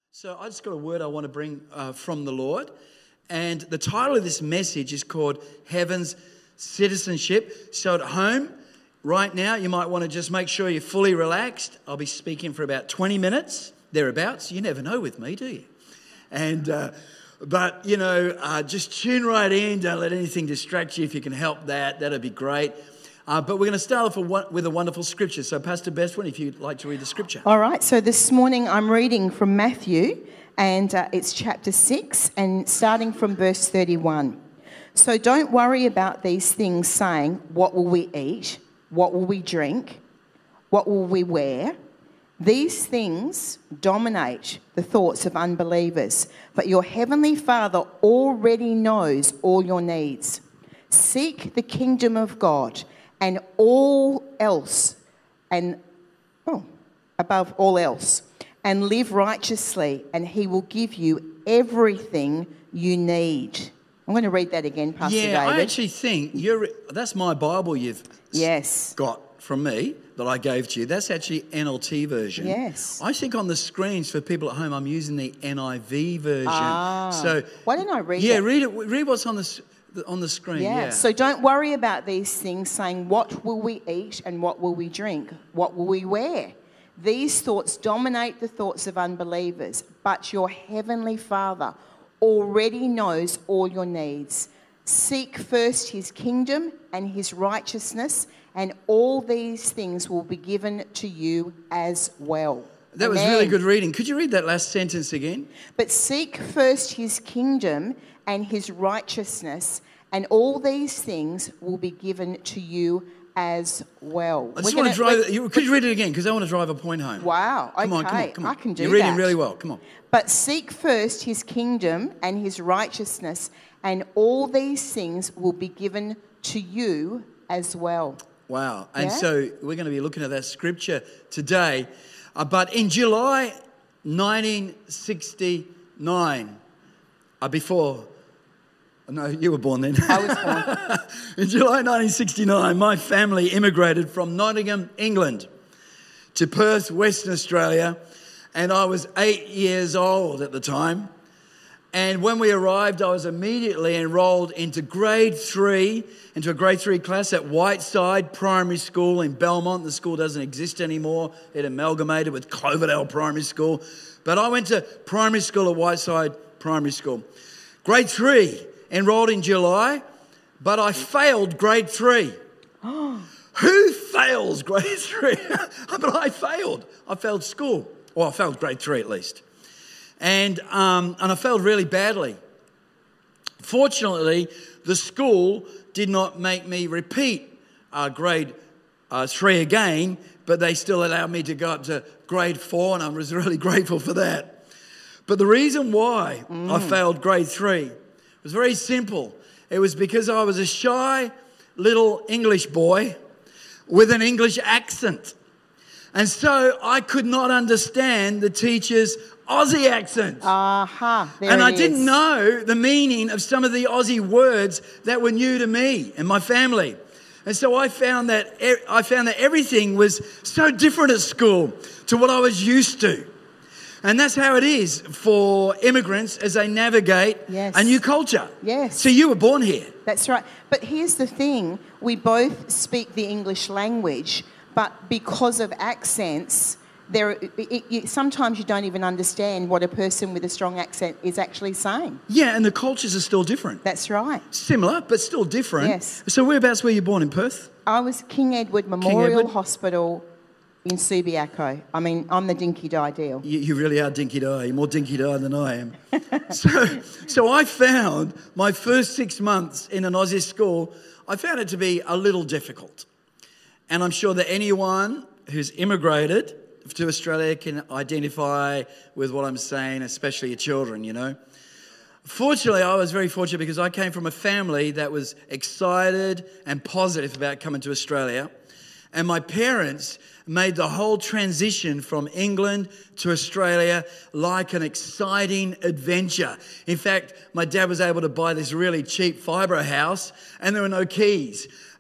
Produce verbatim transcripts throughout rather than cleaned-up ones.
So I just got a word I want to bring uh, from the Lord. And the title of this message is called Heaven's Citizenship. So at home, right now, you might want to just make sure you're fully relaxed. I'll be speaking for about twenty minutes, thereabouts. You never know with me, do you? And, uh, but, you know, uh, just tune right in. Don't let anything distract you. If you can help that, that'd be great. Uh, but we're going to start off with a wonderful scripture. So, Pastor Bestwin, if you'd like to read the scripture. All right. So this morning I'm reading from Matthew, and uh, it's chapter six, and starting from verse thirty-one. So don't worry about these things, saying, what will we eat? What will we drink? What will we wear? These things dominate the thoughts of unbelievers, but your heavenly Father already knows all your needs. Seek the kingdom of God, and all else, and oh, above all else, and live righteously, and he will give you everything you need. I'm going to read that again, Pastor yeah, David. Yeah, I actually think you're. That's my Bible you've yes. got from me that I gave to you. That's actually N L T version. Yes. I think on the screens for people at home, I'm using the N I V version. Ah. So why don't I read yeah, it? Yeah, read it. Read what's on the on the screen. Yeah. yeah. So don't worry about these things, saying, what will we eat and what will we drink? What will we wear? These thoughts dominate the thoughts of unbelievers, but your heavenly Father already knows all your needs. Seek first his kingdom and his righteousness, and all these things will be given to you as well. That Amen. was really good reading. Could you read that last sentence again? But seek first his kingdom and his righteousness, and all these things will be given to you as well. I just We're want gonna, to drive. You, could you read it again? Because I want to drive a point home. Wow. Okay. Come on, come on, come on. I can do You're reading that. really well. Come on. But seek first his kingdom and his righteousness, and all these things will be given to you as well. Wow. And Yeah? so we're going to be looking at that scripture today. Uh, but in July nineteen sixty-nine, uh, before, no, you were born then. I was born. In July nineteen sixty-nine, my family immigrated from Nottingham, England, to Perth, Western Australia, and I was eight years old at the time. And when we arrived, I was immediately enrolled into grade three, into a grade three class at Whiteside Primary School in Belmont. The school doesn't exist anymore. It amalgamated with Cloverdale Primary School. But I went to primary school at Whiteside Primary School. Grade three, enrolled in July, but I failed grade three. Who fails grade three? But I failed. I failed school. Well, I failed grade three at least. And um, and I failed really badly. Fortunately, the school did not make me repeat uh, grade uh, three again, but they still allowed me to go up to grade four, and I was really grateful for that. But the reason why mm. I failed grade three was very simple. It was because I was a shy little English boy with an English accent. And so I could not understand the teacher's Aussie accent. Uh-huh. There and it I didn't is. know the meaning of some of the Aussie words that were new to me and my family. And so I found that I found that everything was so different at school to what I was used to. And that's how it is for immigrants as they navigate yes. a new culture. Yes. So you were born here. That's right. But here's the thing. We both speak the English language, but because of accents, there it, it, sometimes you don't even understand what a person with a strong accent is actually saying. Yeah, and the cultures are still different. That's right. Similar, but still different. Yes. So whereabouts were you born, in Perth? I was King Edward Memorial Edward? Hospital in Subiaco. I mean, I'm the dinky-die deal. You, you really are dinky-die. You're more dinky-die than I am. so, so I found my first six months in an Aussie school, I found it to be a little difficult. And I'm sure that anyone who's immigrated to Australia can identify with what I'm saying, especially your children, you know. Fortunately, I was very fortunate because I came from a family that was excited and positive about coming to Australia. And my parents made the whole transition from England to Australia like an exciting adventure. In fact, my dad was able to buy this really cheap fibro house and there were no keys.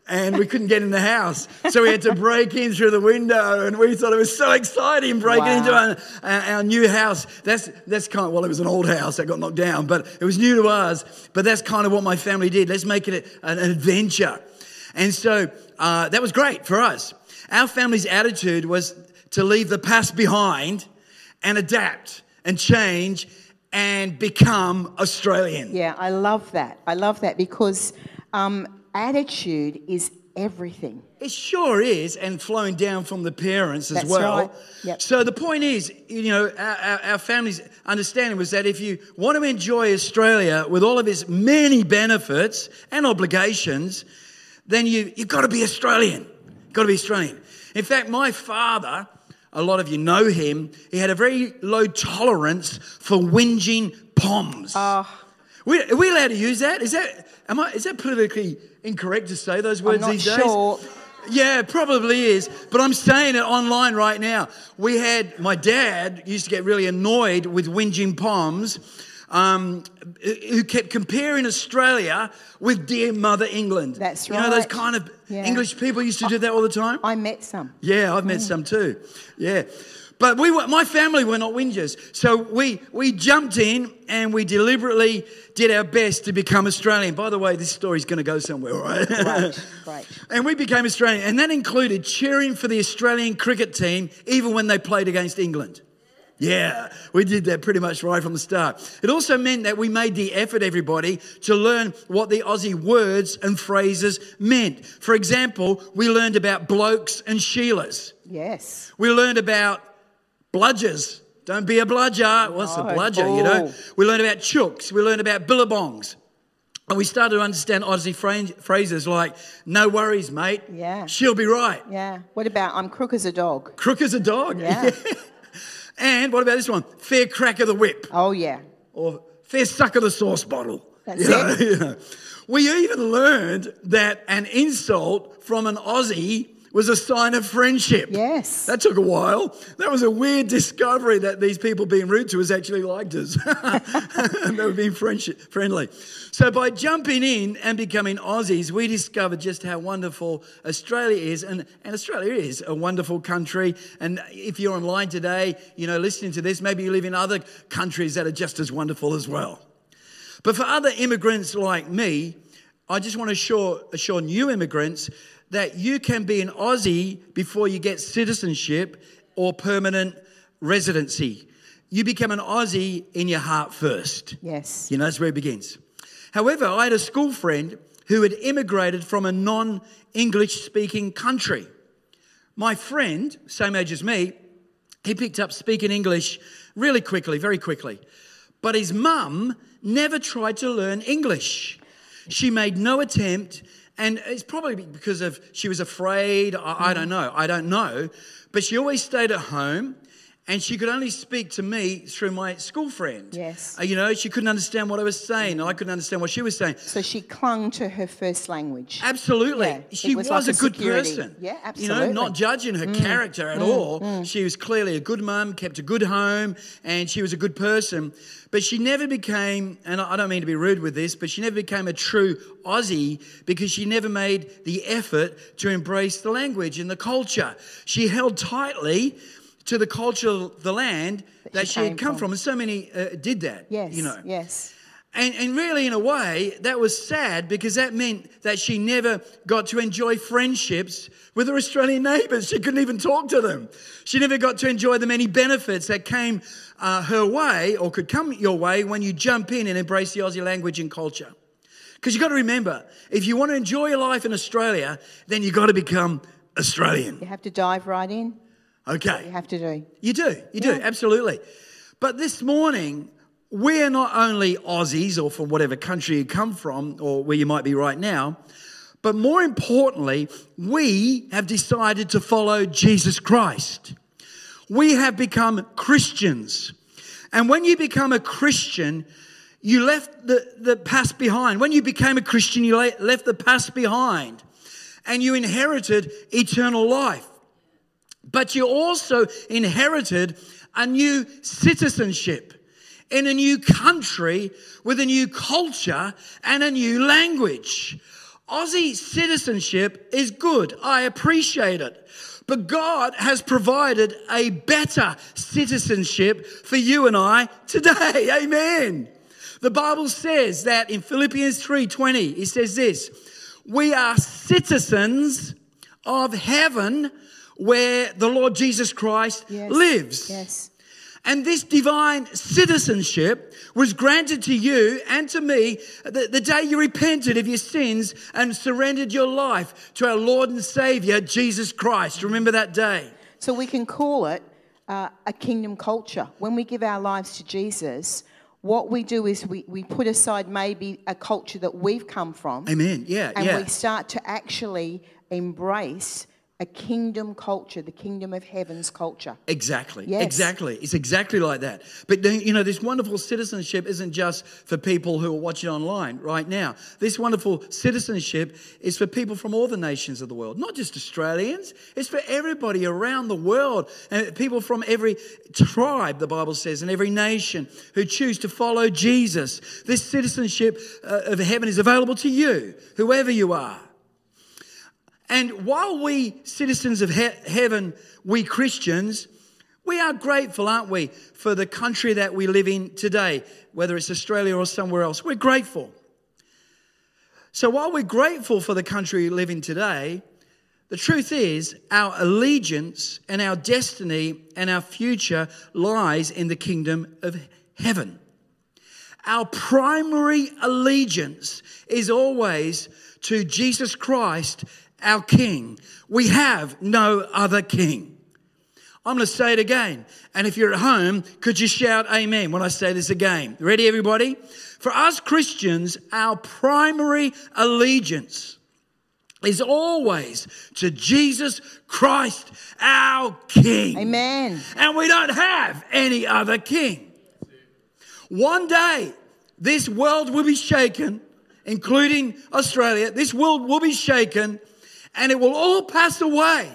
and we couldn't get in the house. So we had to break in through the window, and we thought it was so exciting breaking Wow. into our, our, our new house. That's that's kind of, well, it was an old house that got knocked down, but it was new to us. But that's kind of what my family did. Let's make it an adventure. And so uh, that was great for us. Our family's attitude was to leave the past behind and adapt and change and become Australian. Yeah, I love that. I love that because um, attitude is everything. It sure is, and flowing down from the parents as That's well. right. Yep. So the point is, you know, our, our, our family's understanding was that if you want to enjoy Australia with all of its many benefits and obligations, then you, you've got to be Australian. You've got to be Australian. In fact, my father, a lot of you know him, he had a very low tolerance for whinging poms. Oh. We, are we allowed to use that? Is that am I? Is that politically incorrect to say those words I'm not these days? sure. Yeah, it probably is. But I'm saying it online right now. We had, my dad used to get really annoyed with whinging poms um, who kept comparing Australia with dear Mother England. That's You know, those right. kind of Yeah. English people used to do that all the time. I met some. Yeah, I've met some too. Yeah. But we were, my family were not whingers. So we, we jumped in and we deliberately did our best to become Australian. By the way, this story's going to go somewhere, right? Great, great. And we became Australian. And that included cheering for the Australian cricket team even when they played against England. Yeah, we did that pretty much right from the start. It also meant that we made the effort, everybody, to learn what the Aussie words and phrases meant. For example, we learned about blokes and Sheilas. Yes. We learned about bludgers. Don't be a bludger. What's a No. bludger, you know? Oh. We learned about chooks. We learned about billabongs. And we started to understand Aussie phra- phrases like, no worries, mate. Yeah. She'll be right. Yeah. What about I'm crook as a dog? Crook as a dog. Yeah. And what about this one? Fair crack of the whip. Oh, yeah. Or fair suck of the sauce bottle. That's You know, it. you know. We even learned that an insult from an Aussie was a sign of friendship. Yes. That took a while. That was a weird discovery that these people being rude to us actually liked us. And they were being friendship, friendly. So by jumping in and becoming Aussies, we discovered just how wonderful Australia is. And, and Australia is a wonderful country. And if you're online today, you know, listening to this, maybe you live in other countries that are just as wonderful as well. But for other immigrants like me, I just want to assure, assure new immigrants that you can be an Aussie before you get citizenship or permanent residency. You become an Aussie in your heart first. Yes. You know, that's where it begins. However, I had a school friend who had immigrated from a non-English speaking country. My friend, same age as me, he picked up speaking English really quickly, very quickly. But his mum never tried to learn English. She made no attempt. And it's probably because of she was afraid. I, I don't know. I don't know. But she always stayed at home, and she could only speak to me through my school friend. Yes. Uh, you know, she couldn't understand what I was saying, and I couldn't understand what she was saying. So she clung to her first language. Absolutely. Yeah, She it was, was like a a good security. person. Yeah, You absolutely. know, not judging her character at all. She was clearly a good mum, kept a good home, and she was a good person. But she never became, and I don't mean to be rude with this, but she never became a true Aussie because she never made the effort to embrace the language and the culture. She held tightly to the culture of the land that, That she, she had came come from. from. And so many uh, did that, Yes. you know. Yes. And, and really, in a way, that was sad because that meant that she never got to enjoy friendships with her Australian neighbours. She couldn't even talk to them. She never got to enjoy the many benefits that came uh, her way or could come your way when you jump in and embrace the Aussie language and culture. Because you've got to remember, if you want to enjoy your life in Australia, then you've got to become Australian. You have to dive right in. You Okay. have to do. You do, you do, Yeah. absolutely. But this morning, we're not only Aussies or from whatever country you come from or where you might be right now, but more importantly, we have decided to follow Jesus Christ. We have become Christians. And when you become a Christian, you left the, the past behind. When you became a Christian, you le- left the past behind and you inherited eternal life. But you also inherited a new citizenship in a new country with a new culture and a new language. Aussie citizenship is good. I appreciate it. But God has provided a better citizenship for you and I today. Amen. The Bible says that in Philippians three twenty, it says this, we are citizens of heaven where the Lord Jesus Christ Yes. lives. Yes. And this divine citizenship was granted to you and to me the, the day you repented of your sins and surrendered your life to our Lord and Savior, Jesus Christ. Remember that day? So we can call it uh, a kingdom culture. When we give our lives to Jesus, what we do is we, we put aside maybe a culture that we've come from. Amen. Yeah, And yeah. we start to actually embrace a kingdom culture, the kingdom of heaven's culture. Exactly. Yes. Exactly. It's exactly like that. But, you know, this wonderful citizenship isn't just for people who are watching online right now. This wonderful citizenship is for people from all the nations of the world, not just Australians. It's for everybody around the world and people from every tribe, the Bible says, and every nation who choose to follow Jesus. This citizenship uh, of heaven is available to you, whoever you are. And while we citizens of he- heaven, we Christians, we are grateful, aren't we, for the country that we live in today, whether it's Australia or somewhere else. We're grateful. So while we're grateful for the country we live in today, the truth is our allegiance and our destiny and our future lies in the kingdom of heaven. Our primary allegiance is always to Jesus Christ, our King. We have no other King. I'm going to say it again. And if you're at home, could you shout amen when I say this again? Ready, everybody? For us Christians, our primary allegiance is always to Jesus Christ, our King. Amen. And we don't have any other King. One day, this world will be shaken, including Australia. This world will be shaken, and it will all pass away.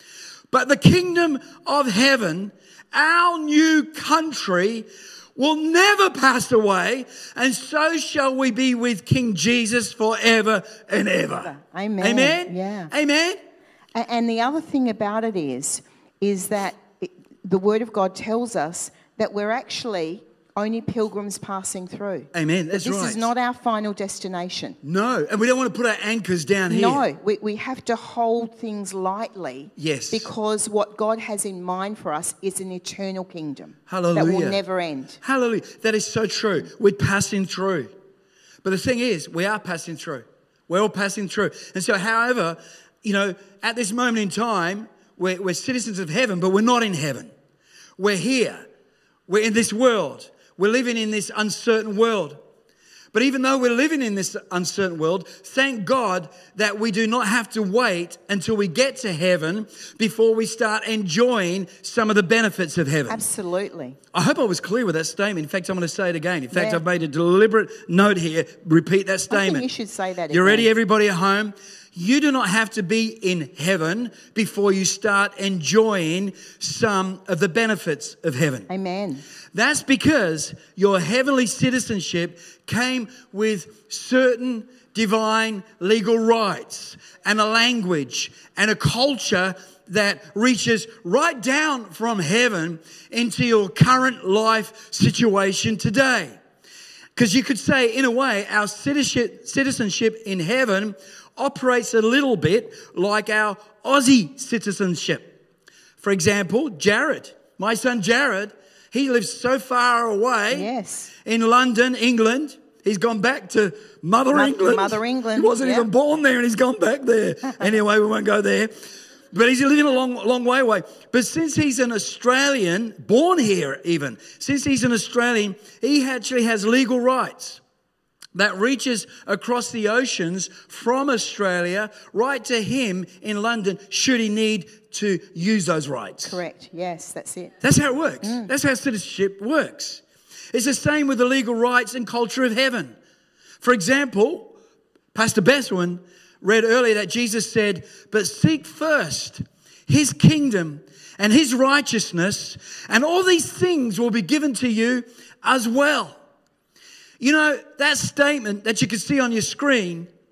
But the kingdom of heaven, our new country, will never pass away, and so shall we be with King Jesus forever and ever. Amen. Amen? Yeah. Amen? A- And the other thing about it is, is that it, the Word of God tells us that we're actually only pilgrims passing through. Amen. That's this right. is not our final destination. No, and we don't want to put our anchors down here. No, we, we have to hold things lightly. Yes. Because what God has in mind for us is an eternal kingdom. Hallelujah. That will never end. Hallelujah. That is so true. We're passing through. But the thing is, we are passing through. We're all passing through. And so, however, you know, at this moment in time, we're, we're citizens of heaven, but we're not in heaven. We're here. We're in this world. We're living in this uncertain world. But even though we're living in this uncertain world, thank God that we do not have to wait until we get to heaven before we start enjoying some of the benefits of heaven. Absolutely. I hope I was clear with that statement. In fact, I'm going to say it again. In fact, Yeah. I've made a deliberate note here. Repeat that I statement. think you should say that You again. ready, everybody at home? You do not have to be in heaven before you start enjoying some of the benefits of heaven. Amen. That's because your heavenly citizenship came with certain divine legal rights and a language and a culture that reaches right down from heaven into your current life situation today. Because you could say, in a way, our citizenship, citizenship in heaven operates a little bit like our Aussie citizenship. For example, Jared, my son Jared, he lives so far away Yes. in London, England. He's gone back to Mother Mo- England. Mother England, He wasn't yeah. even born there and he's gone back there. Anyway, we won't go there. But he's living a long, long way away. But since he's an Australian, born here even, since he's an Australian, he actually has legal rights that reaches across the oceans from Australia right to him in London should he need to use those rights. Correct. Yes, that's it. That's how it works. That's how citizenship works. It's the same with the legal rights and culture of heaven. For example, Pastor Beswin read earlier that Jesus said, but seek first his kingdom and his righteousness, and all these things will be given to you as well. You know, that statement that you can see on your screen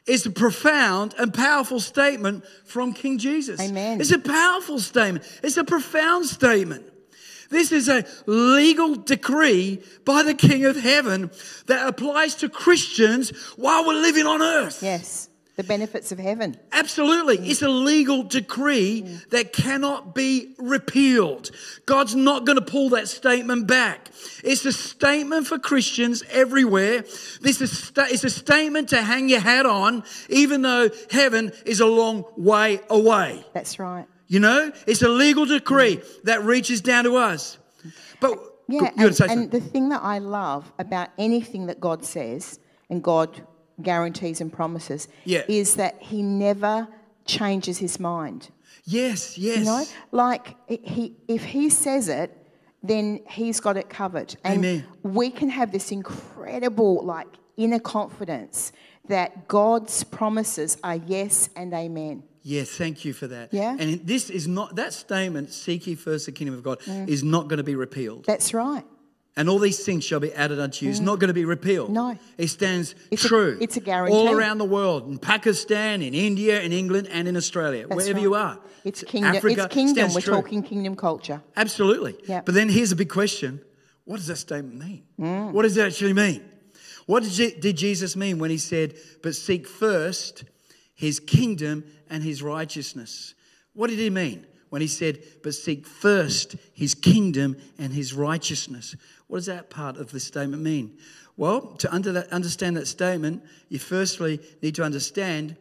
is a profound and powerful statement from King Jesus. Amen. It's a powerful statement. It's a profound statement. This is a legal decree by the King of Heaven that applies to Christians while we're living on earth. Yes, the benefits of heaven. Absolutely. It's a legal decree mm. that cannot be repealed. God's not going to pull that statement back. It's a statement for Christians everywhere. This is sta- it's a statement to hang your hat on, even though heaven is a long way away. That's right. You know, it's a legal decree mm. that reaches down to us. But yeah, you and, and the thing that I love about anything that God says, and God guarantees and promises, yeah. is that he never changes his mind. Yes, yes. You know, like he, if he says it, then he's got it covered. And Amen. We can have this incredible, like, inner confidence that God's promises are yes and amen. Yes, thank you for that. Yeah. And this is not, that statement, seek ye first the kingdom of God, mm. is not going to be repealed. That's right. And all these things shall be added unto you. It's not going to be repealed. No. It stands it's true. A, it's a guarantee. All around the world, in Pakistan, in India, in England, and in Australia, That's wherever right. you are. It's kingdom. Africa It's kingdom. We're true. talking kingdom culture. Absolutely. Yeah. But then here's a big question. What does that statement mean? Mm. What does it actually mean? What did, did Jesus mean when he said, but seek first his kingdom and his righteousness? What did he mean when he said, but seek first his kingdom and his righteousness? What does that part of the statement mean? Well, to under that, understand that statement, you firstly need to understand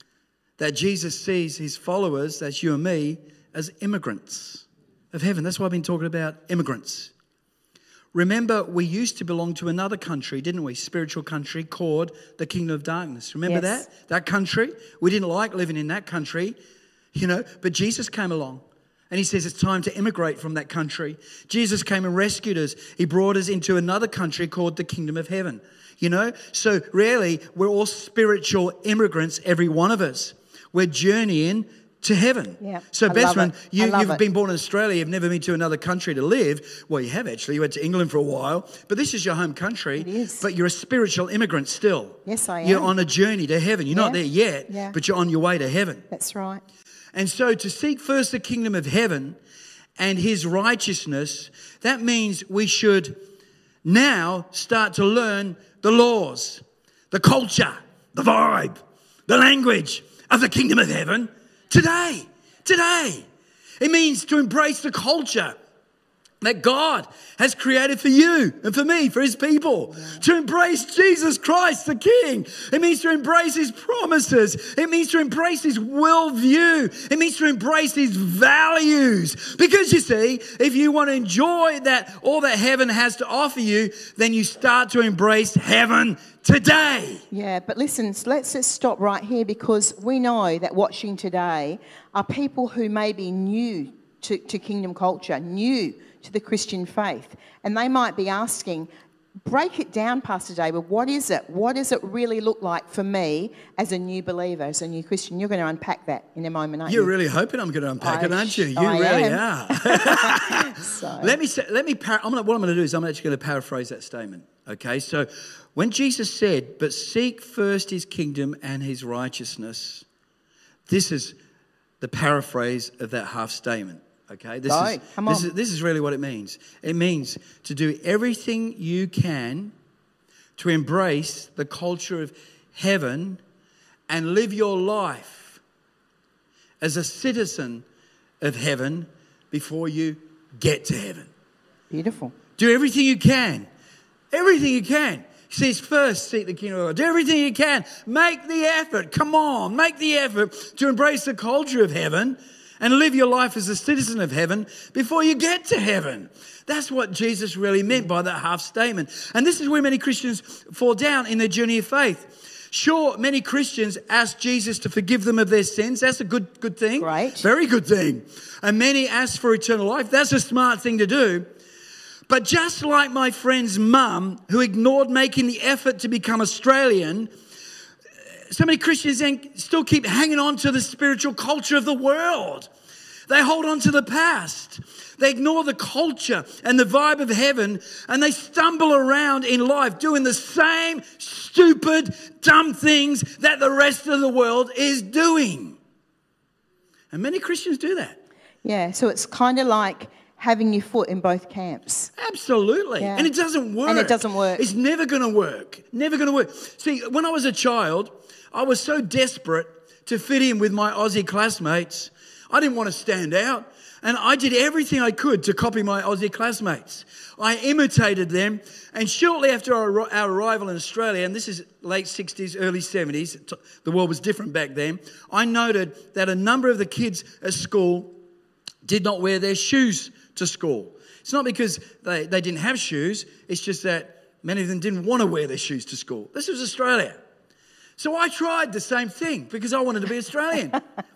that Jesus sees his followers, that's you and me, as immigrants of heaven. That's why I've been talking about immigrants. Remember, we used to belong to another country, didn't we? Spiritual country called the Kingdom of Darkness. Remember yes. that? That country? We didn't like living in that country, you know, but Jesus came along. And he says it's time to immigrate from that country. Jesus came and rescued us. He brought us into another country called the Kingdom of Heaven. You know, so really we're all spiritual immigrants, every one of us. We're journeying to heaven. Yeah, so, Besman, you, you've it. been born in Australia. You've never been to another country to live. Well, you have actually. You went to England for a while. But this is your home country. It is. But you're a spiritual immigrant still. Yes, I am. You're on a journey to heaven. You're yeah. not there yet, yeah. but you're on your way to heaven. That's right. And so to seek first the kingdom of heaven and his righteousness, that means we should now start to learn the laws, the culture, the vibe, the language of the kingdom of heaven today. Today. It means to embrace the culture that God has created for you and for me, for his people. Yeah. To embrace Jesus Christ, the King. It means to embrace his promises. It means to embrace his worldview. It means to embrace his values. Because you see, if you want to enjoy that, all that heaven has to offer you, then you start to embrace heaven today. Yeah, but listen, let's just stop right here, because we know that watching today are people who may be new to, to kingdom culture, new to the Christian faith. And they might be asking, break it down, Pastor David. What is it? What does it really look like for me as a new believer, as a new Christian? You're going to unpack that in a moment, aren't You're you? You're really hoping I'm going to unpack I it, aren't you? You I really am. are. so. Let me say, let me. Par- I'm gonna, what I'm going to do is I'm actually going to paraphrase that statement. Okay, so when Jesus said, "But seek first his kingdom and his righteousness," this is the paraphrase of that half statement. Okay, this, Go, is, come this on. is this is really what it means. It means to do everything you can to embrace the culture of heaven and live your life as a citizen of heaven before you get to heaven. Beautiful. Do everything you can. Everything you can. He says, first, seek the kingdom of God. Do everything you can. Make the effort. Come on. Make the effort to embrace the culture of heaven and live your life as a citizen of heaven before you get to heaven. That's what Jesus really meant by that half statement. And this is where many Christians fall down in their journey of faith. Sure, many Christians ask Jesus to forgive them of their sins. That's a good, good thing. Right. Very good thing. And many ask for eternal life. That's a smart thing to do. But just like my friend's mum, who ignored making the effort to become Australian, so many Christians then still keep hanging on to the spiritual culture of the world. They hold on to the past. They ignore the culture and the vibe of heaven, and they stumble around in life doing the same stupid, dumb things that the rest of the world is doing. And many Christians do that. Yeah, so it's kind of like having your foot in both camps. Absolutely. Yeah. And it doesn't work. And it doesn't work. It's never going to work. Never going to work. See, when I was a child, I was so desperate to fit in with my Aussie classmates. I didn't want to stand out. And I did everything I could to copy my Aussie classmates. I imitated them. And shortly after our, our arrival in Australia, and this is late sixties, early seventies, the world was different back then, I noted that a number of the kids at school did not wear their shoes to school. It's not because they, they didn't have shoes. It's just that many of them didn't want to wear their shoes to school. This was Australia. So I tried the same thing because I wanted to be Australian.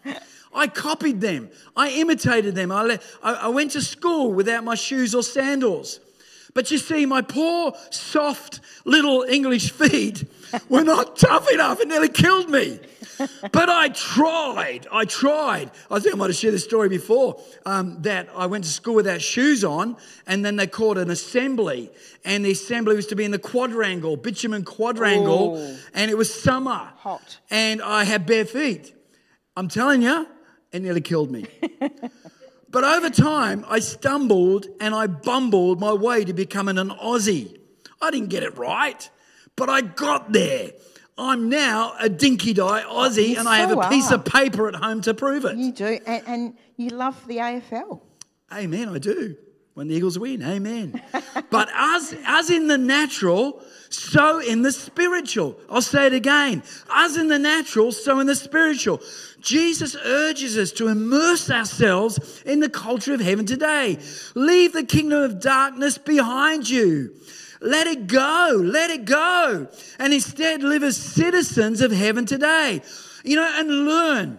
I copied them. I imitated them. I, le- I, I went to school without my shoes or sandals. But you see, my poor, soft, little English feet were not tough enough. It nearly killed me. But I tried. I tried. I think I might have shared this story before, um, that I went to school without shoes on, and then they called an assembly. And the assembly was to be in the quadrangle, bitumen quadrangle, Ooh. and it was summer. Hot. And I had bare feet. I'm telling you, it nearly killed me. But over time, I stumbled and I bumbled my way to becoming an Aussie. I didn't get it right, but I got there. I'm now a dinky-die Aussie, You and I have so a piece are. of paper at home to prove it. You do, and, and you love the A F L. Amen, I do. When the Eagles win, amen. But as, as in the natural, so in the spiritual. I'll say it again. As in the natural, so in the spiritual. Jesus urges us to immerse ourselves in the culture of heaven today. Leave the kingdom of darkness behind you. Let it go. Let it go. And instead live as citizens of heaven today. You know, and learn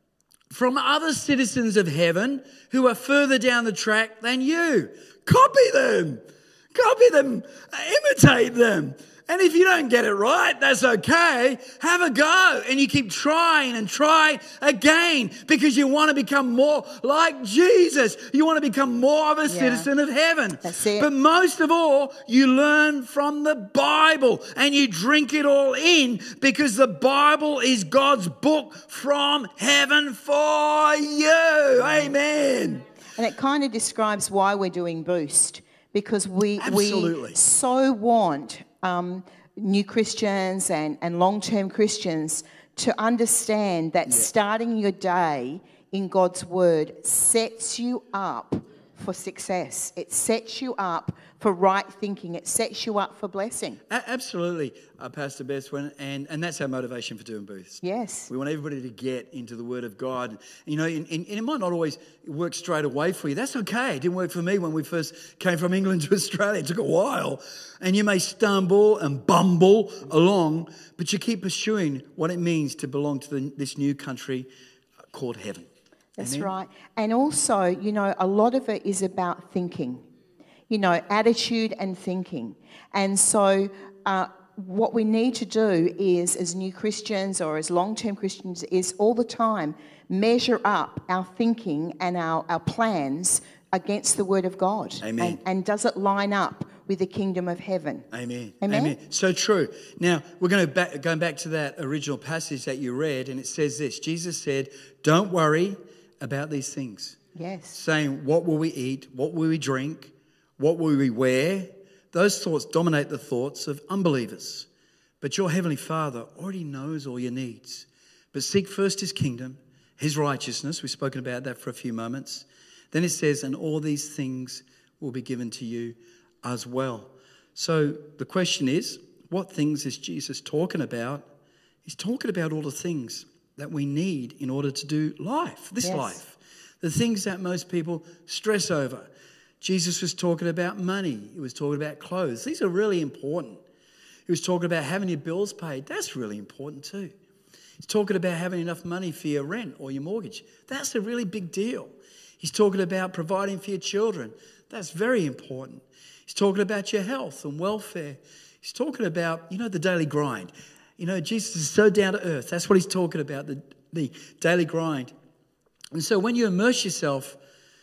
from other citizens of heaven who are further down the track than you. Copy them. Copy them. Imitate them. And if you don't get it right, that's okay. Have a go. And you keep trying and try again because you want to become more like Jesus. You want to become more of a Yeah. citizen of heaven. That's it. But most of all, you learn from the Bible and you drink it all in because the Bible is God's book from heaven for you. Amen. And it kind of describes why we're doing Boost, because we, Absolutely. we so want um, new Christians and, and long-term Christians to understand that starting your day in God's Word sets you up for success. It sets you up for right thinking. It sets you up for blessing. A- absolutely, uh, Pastor Beth, when- and, and that's our motivation for doing Booths. Yes. We want everybody to get into the Word of God. You know, and, and it might not always work straight away for you. That's okay. It didn't work for me when we first came from England to Australia. It took a while. And you may stumble and bumble along, but you keep pursuing what it means to belong to the, this new country called heaven. That's Amen? right. And also, you know, a lot of it is about thinking, you know, attitude and thinking. And so uh, what we need to do is, as new Christians or as long-term Christians, is all the time measure up our thinking and our, our plans against the Word of God. Amen. And, and does it line up with the kingdom of heaven? Amen. Amen? So true. Now, we're going to back, going back to that original passage that you read, and it says this. Jesus said, don't worry about these things. Yes. Saying, what will we eat? What will we drink? What will we wear? Those thoughts dominate the thoughts of unbelievers. But your Heavenly Father already knows all your needs. But seek first His kingdom, His righteousness. We've spoken about that for a few moments. Then it says, and all these things will be given to you as well. So the question is, what things is Jesus talking about? He's talking about all the things that we need in order to do life, this Yes. life. The things that most people stress over. Jesus was talking about money. He was talking about clothes. These are really important. He was talking about having your bills paid. That's really important too. He's talking about having enough money for your rent or your mortgage. That's a really big deal. He's talking about providing for your children. That's very important. He's talking about your health and welfare. He's talking about, you know, the daily grind. You know, Jesus is so down to earth. That's what he's talking about, the, the daily grind. And so when you immerse yourself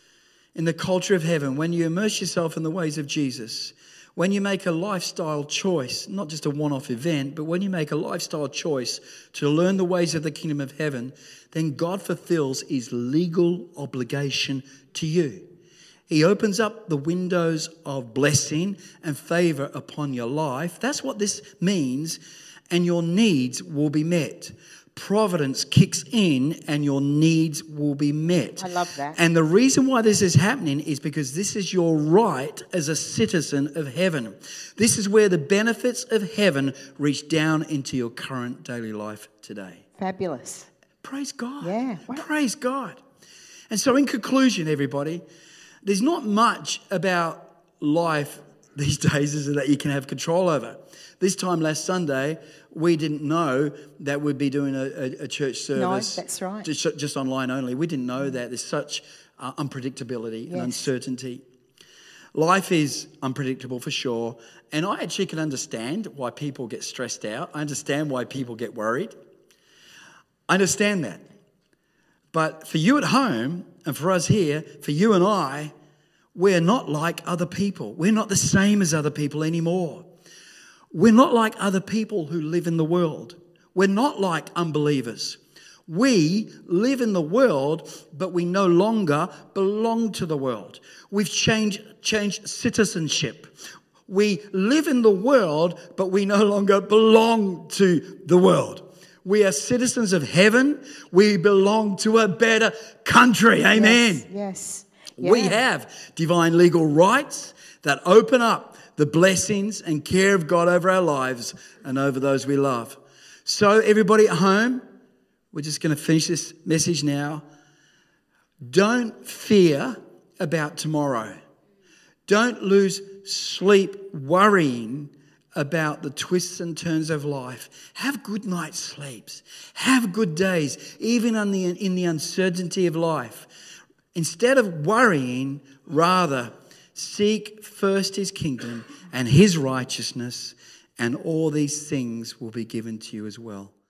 in the culture of heaven, when you immerse yourself in the ways of Jesus, when you make a lifestyle choice, not just a one-off event, but when you make a lifestyle choice to learn the ways of the kingdom of heaven, then God fulfills his legal obligation to you. He opens up the windows of blessing and favor upon your life. That's what this means, and your needs will be met. Providence kicks in and your needs will be met. I love that. And the reason why this is happening is because this is your right as a citizen of heaven. This is where the benefits of heaven reach down into your current daily life today. Fabulous. Praise God. Yeah. Wow. Praise God. And so in conclusion, everybody, there's not much about life these days is that you can have control over. This time last Sunday, we didn't know that we'd be doing a, a, a church service. No, that's right. Just, just online only. We didn't know that. There's such uh, unpredictability Yes. and uncertainty. Life is unpredictable for sure. And I actually can understand why people get stressed out. I understand why people get worried. I understand that. But for you at home and for us here, for you and I, we're not like other people. We're not the same as other people anymore. We're not like other people who live in the world. We're not like unbelievers. We live in the world, but we no longer belong to the world. We've changed, changed citizenship. We live in the world, but we no longer belong to the world. We are citizens of heaven. We belong to a better country. Amen. Yes. yes. Yeah. We have divine legal rights that open up the blessings and care of God over our lives and over those we love. So everybody at home, we're just going to finish this message now. Don't fear about tomorrow. Don't lose sleep worrying about the twists and turns of life. Have good night's sleeps. Have good days, even in the, in the uncertainty of life. Instead of worrying, rather seek first his kingdom and his righteousness, and all these things will be given to you as well.